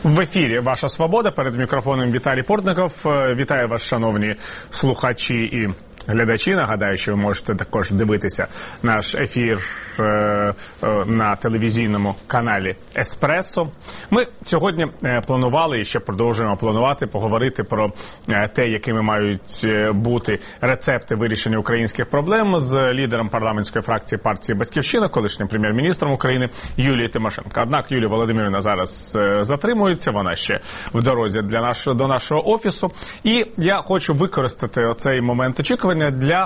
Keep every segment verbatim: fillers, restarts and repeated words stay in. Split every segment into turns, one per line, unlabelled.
В ефірі «Ваша свобода», перед мікрофоном Віталій Портников. Вітаю вас, шановні слухачі і глядачі. Нагадаю, що ви можете також дивитися наш ефір е, е, на телевізійному каналі «Еспресо». Ми сьогодні планували і ще продовжуємо планувати поговорити про те, якими мають бути рецепти вирішення українських проблем з лідером парламентської фракції партії «Батьківщина», колишнім прем'єр-міністром України Юлією Тимошенко. Однак Юлія Володимирівна зараз затримується, вона ще в дорозі для нашого, до нашого офісу. І я хочу використати оцей момент очікування для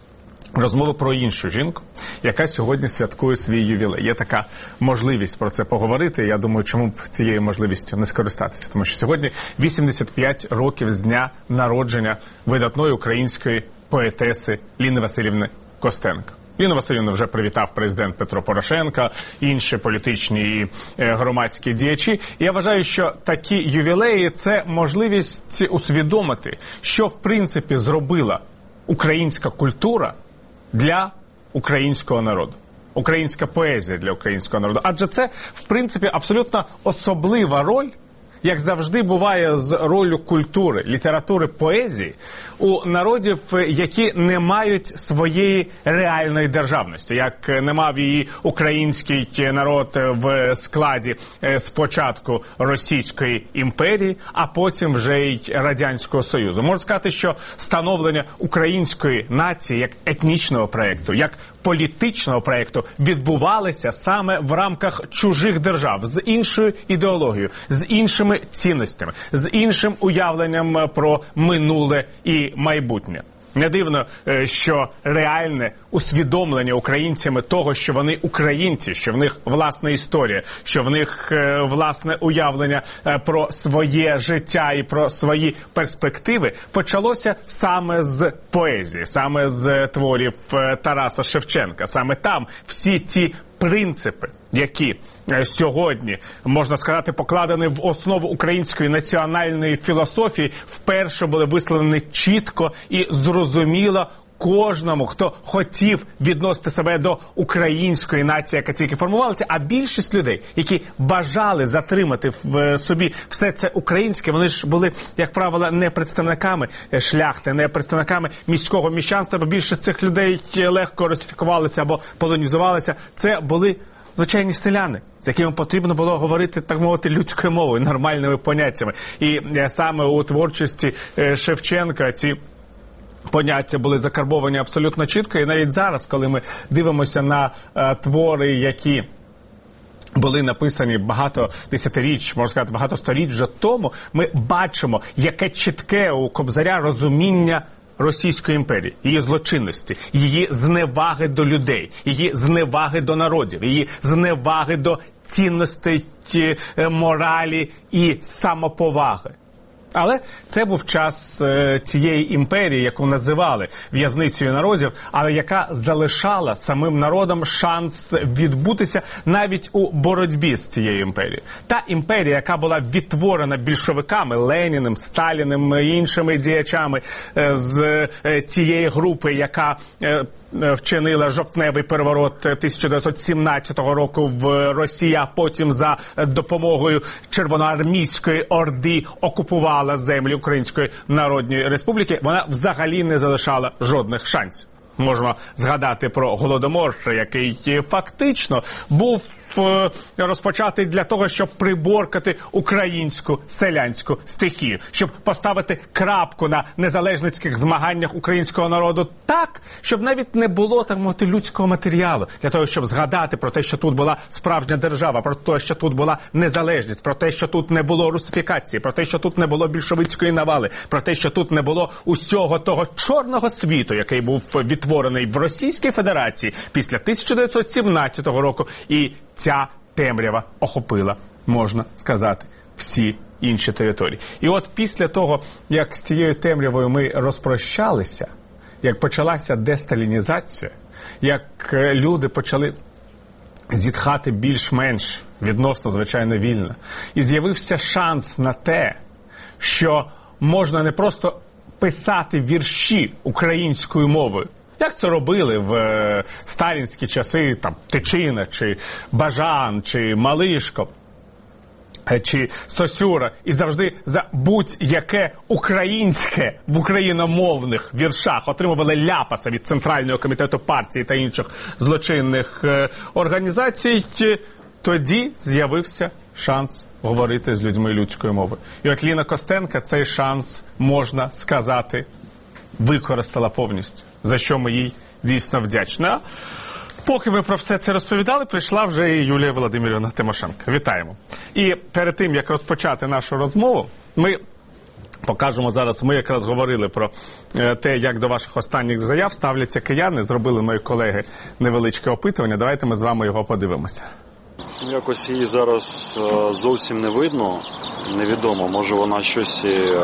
розмови про іншу жінку, яка сьогодні святкує свій ювілей. Є така можливість про це поговорити. Я думаю, чому б цією можливістю не скористатися. Тому що сьогодні вісімдесят п'ять років з дня народження видатної української поетеси Ліни Василівни Костенко. Ліну Василівну вже привітав президент Петро Порошенко, інші політичні і громадські діячі. І я вважаю, що такі ювілеї – це можливість усвідомити, що в принципі зробила українська культура для українського народу. Українська поезія для українського народу. Адже це, в принципі, абсолютно особлива роль, як завжди буває з роллю культури, літератури, поезії, у народів, які не мають своєї реальної державності, як не мав її український народ в складі спочатку Російської імперії, а потім вже й Радянського Союзу. Можна сказати, що становлення української нації як етнічного проєкту, як політичного проєкту відбувалися саме в рамках чужих держав, з іншою ідеологією, з іншими цінностями, з іншим уявленням про минуле і майбутнє. Не дивно, що реальне усвідомлення українцями того, що вони українці, що в них власна історія, що в них власне уявлення про своє життя і про свої перспективи, почалося саме з поезії, саме з творів Тараса Шевченка. Саме там всі ці принципи, які сьогодні, можна сказати, покладені в основу української національної філософії, вперше були висловлені чітко і зрозуміло кожному, хто хотів відносити себе до української нації, яка тільки формувалася, а більшість людей, які бажали затримати в собі все це українське, вони ж були, як правило, не представниками шляхти, не представниками міського міщанства, бо більшість цих людей легко русифікувалися або полонізувалися. Це були звичайні селяни, з якими потрібно було говорити, так мовити, людською мовою, нормальними поняттями. І саме у творчості Шевченка ці поняття були закарбовані абсолютно чітко. І навіть зараз, коли ми дивимося на е, твори, які були написані багато десятиріч, можна сказати, багато сторіч вже тому, ми бачимо, яке чітке у Кобзаря розуміння Російської імперії, її злочинності, її зневаги до людей, її зневаги до народів, її зневаги до цінностей, моралі і самоповаги. Але це був час е, цієї імперії, яку називали в'язницею народів, але яка залишала самим народам шанс відбутися навіть у боротьбі з цією імперією. Та імперія, яка була відтворена більшовиками, Леніним, Сталіним і іншими діячами е, з е, цієї групи, яка е, вчинила жовтневий переворот тисяча дев'ятсот сімнадцятого року в Росії, а потім за допомогою Червоноармійської орди окупувала землі Української Народної Республіки, вона взагалі не залишала жодних шансів. Можна згадати про Голодомор, який фактично був розпочатий для того, щоб приборкати українську селянську стихію, щоб поставити крапку на незалежницьких змаганнях українського народу так, щоб навіть не було, так мовити, людського матеріалу, для того, щоб згадати про те, що тут була справжня держава, про те, що тут була незалежність, про те, що тут не було русифікації, про те, що тут не було більшовицької навали, про те, що тут не було усього того чорного світу, який був відтворений в Російській Федерації після тисяча дев'ятсот сімнадцятого року, і ця темрява охопила, можна сказати, всі інші території. І от після того, як з цією темрявою ми розпрощалися, як почалася десталінізація, як люди почали зітхати більш-менш відносно, звичайно, вільно, і з'явився шанс на те, що можна не просто писати вірші українською мовою, як це робили в е, сталінські часи, там, Тичина, чи Бажан, чи Малишко, чи Сосюра, і завжди за будь-яке українське в україномовних віршах отримували ляпаса від Центрального комітету партії та інших злочинних е, організацій, тоді з'явився шанс говорити з людьми людською мовою. І от Ліна Костенко цей шанс, можна сказати, використала повністю, за що ми їй дійсно вдячні. Поки ми про все це розповідали, прийшла вже і Юлія Володимирівна Тимошенко. Вітаємо. І перед тим, як розпочати нашу розмову, ми покажемо зараз, ми якраз говорили про те, як до ваших останніх заяв ставляться кияни, зробили мої колеги невеличке опитування, давайте ми з вами його подивимося.
Якось її зараз зовсім не видно, невідомо, може вона щось,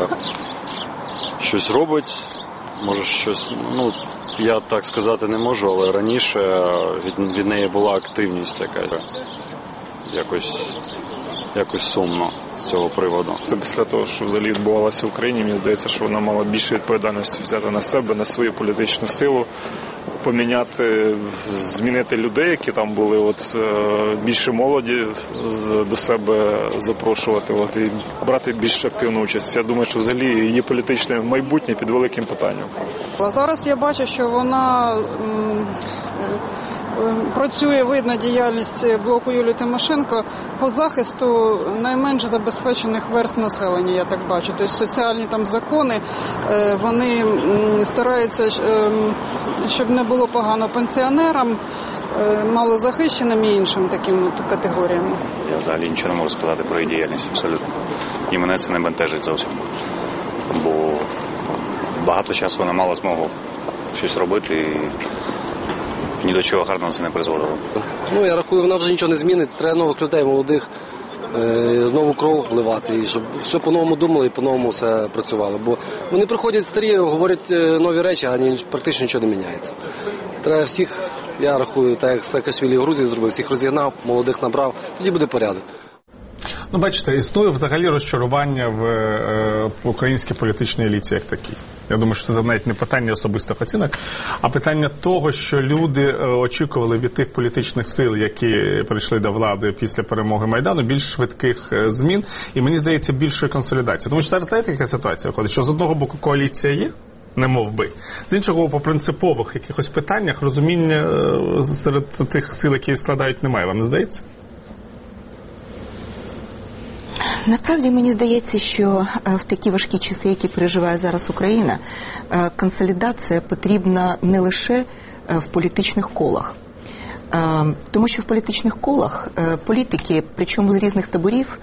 щось робить, може щось, ну, я так сказати не можу, але раніше від, від неї була активність якась. Якось, якось сумно з цього приводу.
Це після того, що взагалі відбувалося в Україні, мені здається, що вона мала більше відповідальності взяти на себе, на свою політичну силу, поміняти, змінити людей, які там були, от, більше молоді до себе запрошувати, от, і брати більш активну участь. Я думаю, що взагалі її політичне майбутнє під великим питанням.
А зараз я бачу, що вона м, працює, видно, діяльність блоку Юлії Тимошенко по захисту найменш забезпечених верств населення, я так бачу. Тобто соціальні там закони, вони стараються, щоб не було погано пенсіонерам, малозахищеним і іншим таким категоріям.
Я взагалі нічого не можу сказати про її діяльність абсолютно. І мене це не бентежить зовсім. Бо багато часу вона мала змогу щось робити і ні до чого гарного це не призводило.
Ну, я рахую, вона вже нічого не змінить. Треба нових людей, молодих, е, знову кров вливати, і щоб все по-новому думали і по-новому все працювало. Бо вони приходять старі, говорять нові речі, а ні, практично нічого не міняється. Треба всіх, я рахую, так як Саакашвілі в Грузії зробив, всіх розігнав, молодих набрав, тоді буде порядок.
Ну, бачите, існує взагалі розчарування в, е, в українській політичній еліті як такій. Я думаю, що це навіть не питання особистих оцінок, а питання того, що люди е, очікували від тих політичних сил, які прийшли до влади після перемоги Майдану, більш швидких е, змін і, мені здається, більшої консолідації. Тому що зараз, знаєте, яка ситуація виходить? Що з одного боку коаліція є, не мов би. З іншого, по принципових якихось питаннях розуміння е, серед тих сил, які складають, немає. Вам не здається?
Насправді, мені здається, що в такі важкі часи, які переживає зараз Україна, консолідація потрібна не лише в політичних колах. Тому що в політичних колах політики, причому з різних таборів,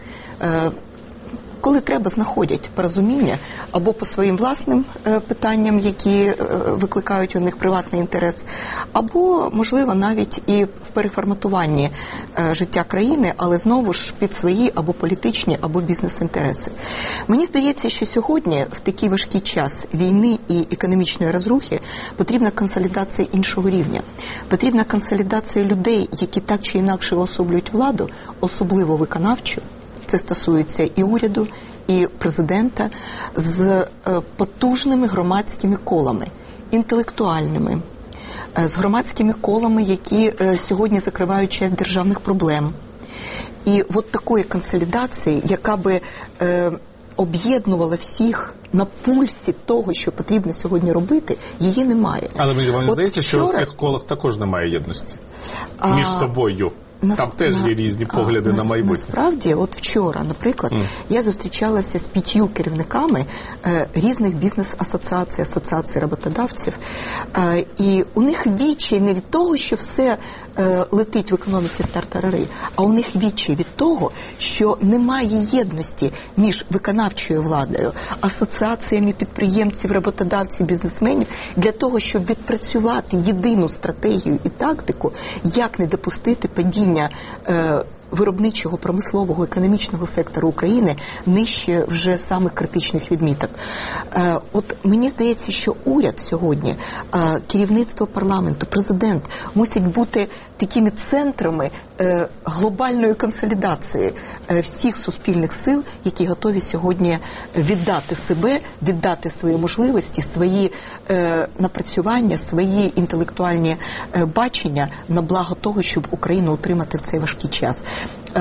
коли треба, знаходять порозуміння або по своїм власним е, питанням, які е, викликають у них приватний інтерес, або, можливо, навіть і в переформатуванні е, життя країни, але знову ж під свої або політичні, або бізнес-інтереси. Мені здається, що сьогодні, в такий важкий час війни і економічної розрухи, потрібна консолідація іншого рівня. Потрібна консолідація людей, які так чи інакше особлюють владу, особливо виконавчу. Це стосується і уряду, і президента, з потужними громадськими колами, інтелектуальними, з громадськими колами, які сьогодні закривають часть державних проблем. І от такої консолідації, яка би е, об'єднувала всіх на пульсі того, що потрібно сьогодні робити, її немає.
Але мені вам
от
здається,
вчора...
що в цих колах також немає єдності
а...
між собою.
Нас,
Там теж
на,
є різні погляди
а,
на майбутнє.
Насправді, от вчора, наприклад,
mm.
я зустрічалася з п'ятью керівниками е, різних бізнес-асоціацій, асоціацій роботодавців, е, і у них відчай не від того, що все е, летить в економіці в тартарари, а у них відчай від того, що немає єдності між виконавчою владою, асоціаціями підприємців, роботодавців, бізнесменів, для того, щоб відпрацювати єдину стратегію і тактику, як не допустити падіння виробничого, промислового, економічного сектору України нижче вже самих критичних відміток. От мені здається, що уряд сьогодні, керівництво парламенту, президент мусять бути такими центрами глобальної консолідації всіх суспільних сил, які готові сьогодні віддати себе, віддати свої можливості, свої напрацювання, свої інтелектуальні бачення на благо того, щоб Україну утримати в цей важкий час.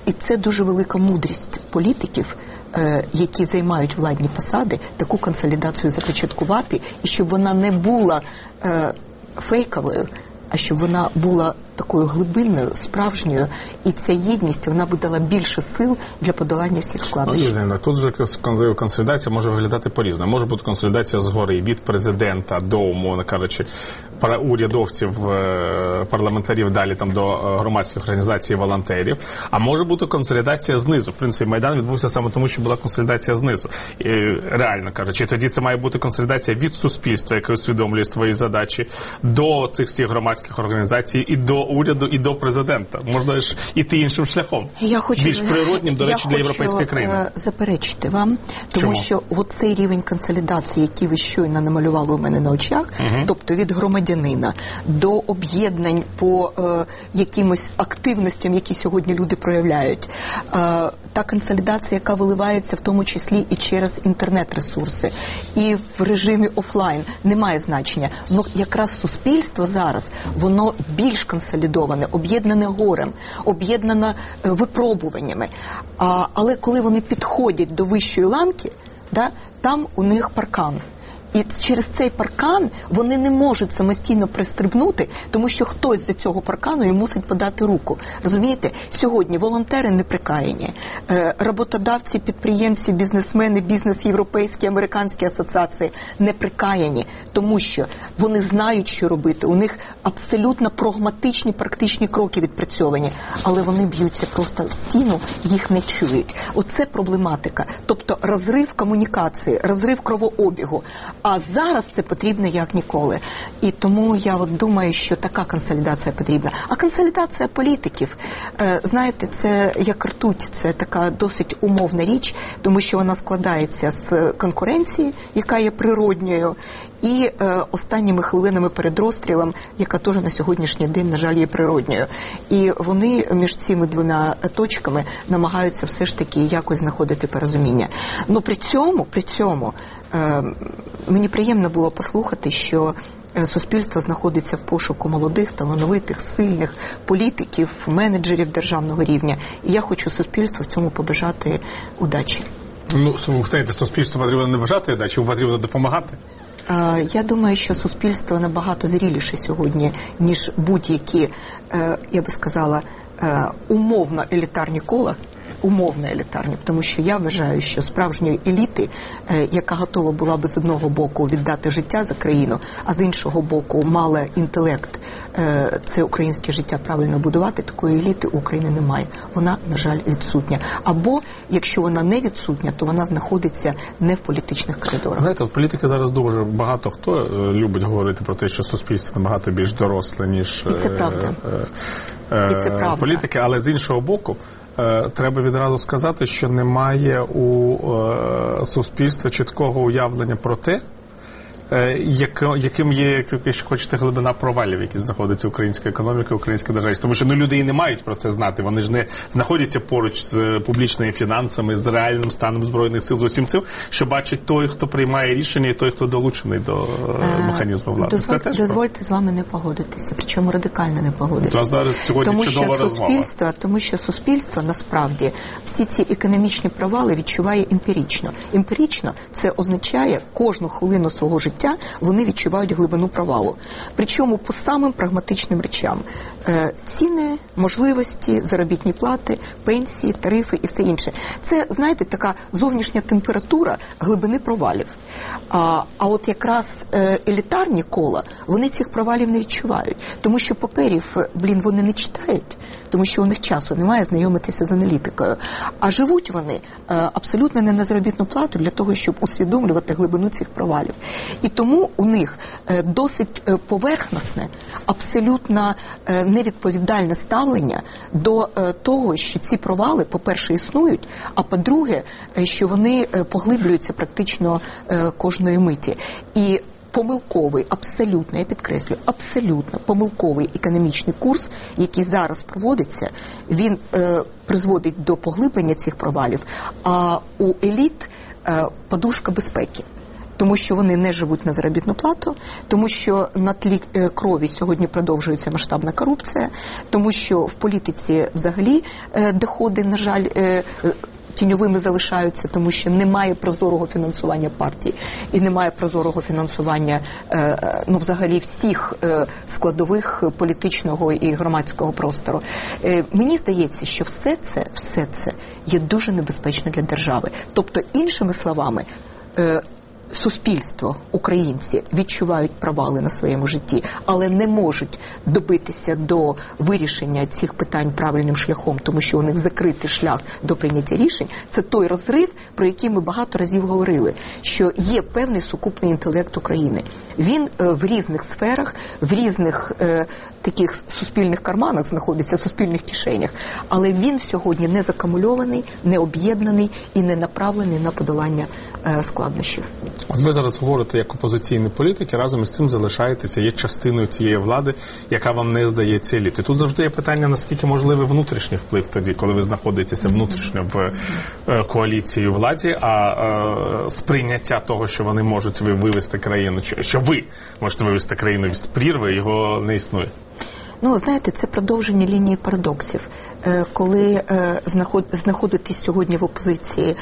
І це дуже велика мудрість політиків, які займають владні посади, таку консолідацію започаткувати, і щоб вона не була фейковою, а щоб вона була такою глибинною, справжньою, і ця єдність, вона б дала більше сил для подолання всіх складнощів.
Ну, тут же консолідація може виглядати по-різному. Може бути консолідація згори від президента до, умовно кажучи, урядовців, парламентарів, далі там до громадських організацій, волонтерів. А може бути консолідація знизу. В принципі, Майдан відбувся саме тому, що була консолідація знизу. І, реально кажучи, тоді це має бути консолідація від суспільства, яке усвідомлює свої задачі, до цих всіх громадських організацій і до уряду, і до президента. Можна ж іти іншим шляхом.
Я хочу,
більш природнім, до речі, для європейської країни.
Я хочу заперечити вам, тому
Чому?
що оцей рівень консолідації, який ви щойно намалювали у мене на очах, угу. тобто від громадянина до об'єднань по е, якимось активностям, які сьогодні люди проявляють, е, та консолідація, яка виливається в тому числі і через інтернет-ресурси, і в режимі офлайн, не має значення. Ну, якраз суспільство зараз, воно більш консолідоване, об'єднане горем, об'єднане е, випробуваннями. А, але коли вони підходять до вищої ланки, да, там у них паркан. І через цей паркан вони не можуть самостійно пристрибнути, тому що хтось за цього паркану їм мусить подати руку. Розумієте? Сьогодні волонтери неприкаяні, е, роботодавці, підприємці, бізнесмени, бізнес європейські, американські асоціації неприкаяні, тому що вони знають, що робити. У них абсолютно прагматичні, практичні кроки відпрацьовані, але вони б'ються просто в стіну, їх не чують. Оце проблематика. Тобто розрив комунікації, розрив кровообігу. А зараз це потрібно як ніколи. І тому я от думаю, що така консолідація потрібна. А консолідація політиків, е, знаєте, це як ртуть, це така досить умовна річ, тому що вона складається з конкуренції, яка є природньою, і е, останніми хвилинами перед розстрілом, яка теж на сьогоднішній день, на жаль, є природньою. І вони між цими двома точками намагаються все ж таки якось знаходити порозуміння. Ну при цьому, при цьому, е, мені приємно було послухати, що суспільство знаходиться в пошуку молодих, талановитих, сильних політиків, менеджерів державного рівня. І я хочу суспільству в цьому побажати удачі.
Ну, знаєте, суспільству потрібно не бажати удачі, потрібно допомагати.
Я думаю, що суспільство набагато зріліше сьогодні, ніж будь-які, я би сказала, умовно елітарні кола, умовно елітарні, тому що я вважаю, що справжньої еліти, е, яка готова була би з одного боку віддати життя за країну, а з іншого боку мала інтелект е, це українське життя правильно будувати, такої еліти у України немає. Вона, на жаль, відсутня. Або, якщо вона не відсутня, то вона знаходиться не в політичних коридорах.
Знаєте, от політики зараз дуже багато хто е, любить говорити про те, що суспільство набагато більш доросле, ніж
І це правда.
Е, е,
І це правда.
політики, але з іншого боку, треба відразу сказати, що немає у е, суспільства чіткого уявлення про те, е, як, яким є, якщо хочете, глибина провалів, які знаходиться українська економіка, українська держава. Тому що ну, люди і не мають про це знати. Вони ж не знаходяться поруч з публічними фінансами, з реальним станом Збройних сил, з усім цим, що бачить той, хто приймає рішення, і той, хто долучений до е, механізму влади.
Дозволь,
це теж
дозвольте з вами не погодитися, причому радикально не погодитися.
То зараз сьогодні
тому,
чудова
що суспільство, тому що суспільство, насправді, всі ці економічні провали відчуває емпірично. Емпірично це означає, кожну хвилину свого життя вони відчувають глибину провалу. Причому по самим прагматичним речам. Е, ціни, можливості, заробітні плати, пенсії, тарифи і все інше. Це, знаєте, така зовнішня температура глибини провалів. А, а от якраз е, елітарні кола, вони цих провалів не відчувають. Тому що паперів, блін, вони не читають, тому що у них часу немає знайомитися з аналітикою. А живуть вони е, абсолютно не на заробітну плату для того, щоб усвідомлювати глибину цих провалів. І тому у них е, досить е, поверхностне, абсолютно е, невідповідальне ставлення до е, того, що ці провали, по-перше, існують, а по-друге, е, що вони е, поглиблюються практично е, кожної миті. І помилковий, абсолютно, я підкреслю, абсолютно помилковий економічний курс, який зараз проводиться, він е, призводить до поглиблення цих провалів, а у еліт е, подушка безпеки. тому що вони не живуть на заробітну плату, тому що на тлі крові сьогодні продовжується масштабна корупція, тому що в політиці взагалі доходи, на жаль, тіньовими залишаються, тому що немає прозорого фінансування партій і немає прозорого фінансування, ну, взагалі всіх складових політичного і громадського простору. Мені здається, що все це, все це є дуже небезпечно для держави. Тобто, іншими словами, суспільство, українці відчувають провали на своєму житті, але не можуть добитися до вирішення цих питань правильним шляхом, тому що у них закритий шлях до прийняття рішень. Це той розрив, про який ми багато разів говорили, що є певний сукупний інтелект України. Він е, в різних сферах, в різних е, таких суспільних карманах знаходиться, суспільних кишенях, але він сьогодні не закамульований, не об'єднаний і не направлений на подолання е, складнощів.
От ви зараз говорите як опозиційні політики, разом із цим залишаєтеся, є частиною цієї влади, яка вам не здається елітою. Тут завжди є питання, наскільки можливий внутрішній вплив тоді, коли ви знаходитеся внутрішньо в е, коаліції владі, а е, сприйняття того, що вони можуть вивести країну, що ви можете вивести країну з прірви, його не існує.
Ну, знаєте, це продовження лінії парадоксів. Коли знаходитись сьогодні в опозиції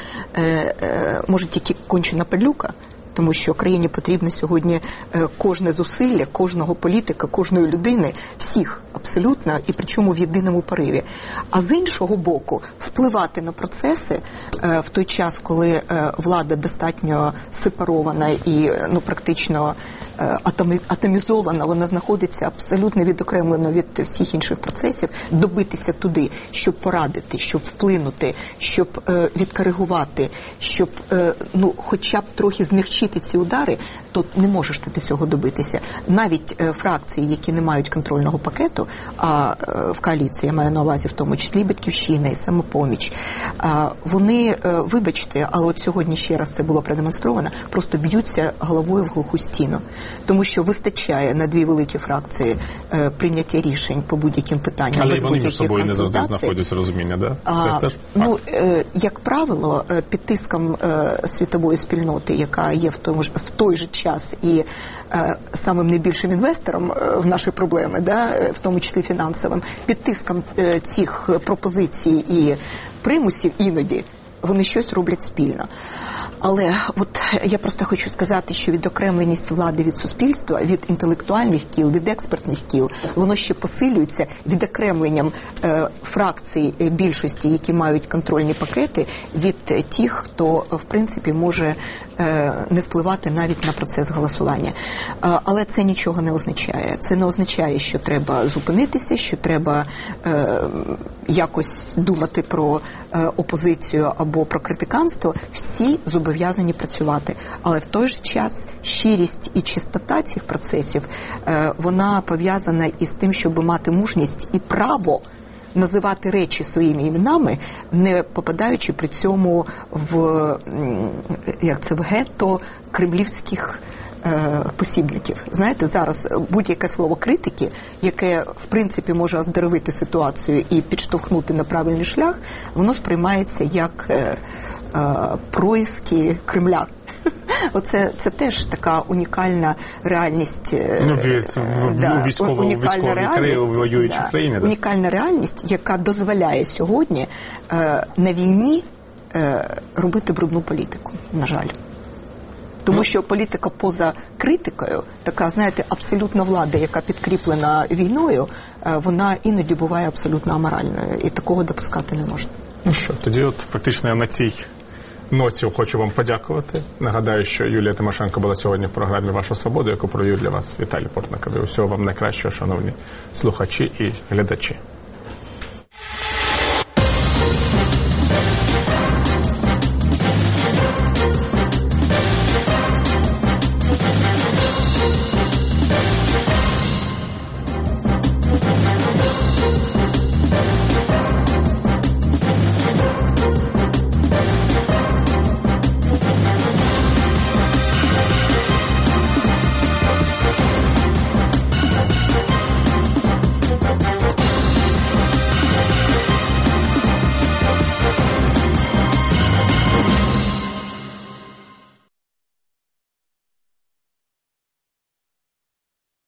може тільки кончена падлюка, тому що країні потрібно сьогодні кожне зусилля, кожного політика, кожної людини, всіх абсолютно, і причому в єдиному пориві. А з іншого боку, впливати на процеси в той час, коли влада достатньо сепарована і, ну, практично атомізована, вона знаходиться абсолютно відокремлено від всіх інших процесів, добитися туди, щоб порадити, щоб вплинути, щоб е, відкоригувати, щоб е, ну, хоча б трохи змягчити ці удари, то не можеш ти до цього добитися. Навіть е, фракції, які не мають контрольного пакету, а е, в коаліції, я маю на увазі в тому числі Батьківщина і Самопоміч, е, вони, е, вибачте, але от сьогодні ще раз це було продемонстровано, просто б'ються головою в глуху стіну. Тому що вистачає на дві великі фракції е, прийняття рішень по будь-яким питанням.
Але
без
вони між собою не завжди
консультацій.
знаходять розуміння, да? Це
А,
теж
ну, е, як правило, е, під тиском е, світової спільноти, яка є в, тому ж, в той же час і е, самим найбільшим інвестором е, в наші проблеми, да, в тому числі фінансовим, під тиском е, цих пропозицій і примусів іноді вони щось роблять спільно. Але от я просто хочу сказати, що відокремленість влади від суспільства, від інтелектуальних кіл, від експертних кіл, воно ще посилюється відокремленням е, фракцій більшості, які мають контрольні пакети, від тих, хто, в принципі, може е, не впливати навіть на процес голосування. Е, але це нічого не означає. Це не означає, що треба зупинитися, що треба е, якось думати про е, опозицію або про критиканство. Всі зобов'язані працювати. Але в той же час щирість і чистота цих процесів, е, вона пов'язана із тим, щоб мати мужність і право називати речі своїми іменами, не попадаючи при цьому в, як це, в гетто кремлівських посібників. Знаєте, зараз будь-яке слово критики, яке, в принципі, може оздоровити ситуацію і підштовхнути на правильний шлях, воно сприймається як е, е, происки Кремля. Оце це теж така унікальна реальність.
Ну, це
да,
військово,
унікальна реальність,
воюючі
да,
країни. Да.
Унікальна реальність, яка дозволяє сьогодні е, на війні е, робити брудну політику, на жаль. Тому що політика поза критикою, така, знаєте, абсолютна влада, яка підкріплена війною, вона іноді буває абсолютно аморальною. І такого допускати не можна.
Ну що, тоді от фактично я на цій ноті хочу вам подякувати. Нагадаю, що Юлія Тимошенко була сьогодні в програмі «Ваша свобода», яку провів для вас Віталій Портников. Усього вам найкращого, шановні слухачі і глядачі.